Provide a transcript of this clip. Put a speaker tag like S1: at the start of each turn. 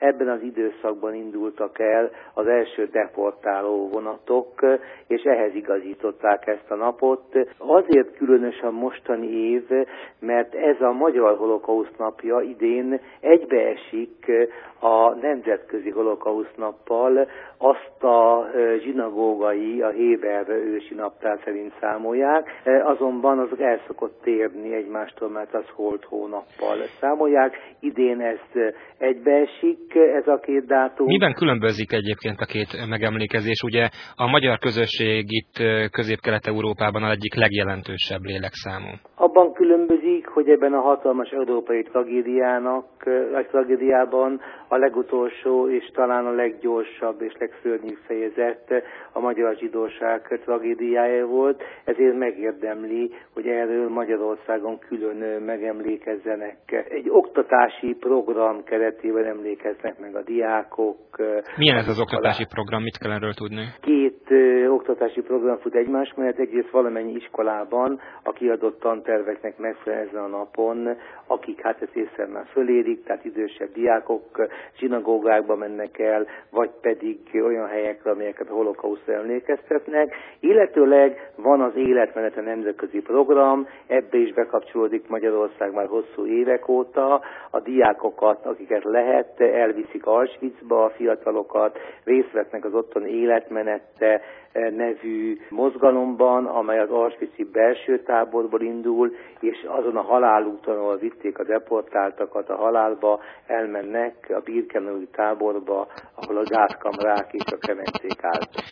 S1: ebben az időszakban indultak el az első deportáló vonatok, és ehhez igazították ezt a napot. Azért különös a mostani év, mert ez a Magyar Holokauszt napja idén egybeesik a Nemzetközi Holokauszt nappal, azt a zsinagógai, a Héber ősi naptár szerint számolják, azonban azok el szokott térni egymástól, mert az holt hónappal számolják. Idén ez egybeesik, ez a két dátum.
S2: Miben különbözik egyébként a két megemlékezés? Ugye a magyar közösség itt Közép-Kelet-Európában az egyik legjelentősebb lélekszámú.
S1: Abban különbözik, hogy ebben a hatalmas európai tragédiában a legutolsó és talán a leggyorsabb és legszörnyűbb fejezet a magyar zsidóság tragédiája volt, ezért megérdemli, hogy erről Magyarországon külön megemlékezzenek. Egy oktatási program keretében emlékeznek meg a diákok.
S2: Milyen ez az oktatási program? Mit kell erről tudni?
S1: Két oktatási program fut egymás mellett, egyrészt valamennyi iskolában a kiadott tanterveknek megfelelően ezen a napon, akik hát ezt észre már fölérik, tehát idősebb diákok zsinagógákba mennek el, vagy pedig olyan helyekre, amelyeket a holokausztra emlékeztetnek. Illetőleg van az Életmenete nemzetközi program, ebbe is bekapcsolódik Magyarország már hosszú évek óta. A diákokat, akiket lehet, elviszik Auschwitzba, a fiatalokat, részt vesznek az ottani Életmenete nevű mozgalomban, amely az auschwitzi belső táborból indul, és azon a halálúton, ahol vitték a deportáltakat a halálba, elmennek a birkenau táborba, ahol a gázkamrák és a kemencék álltak.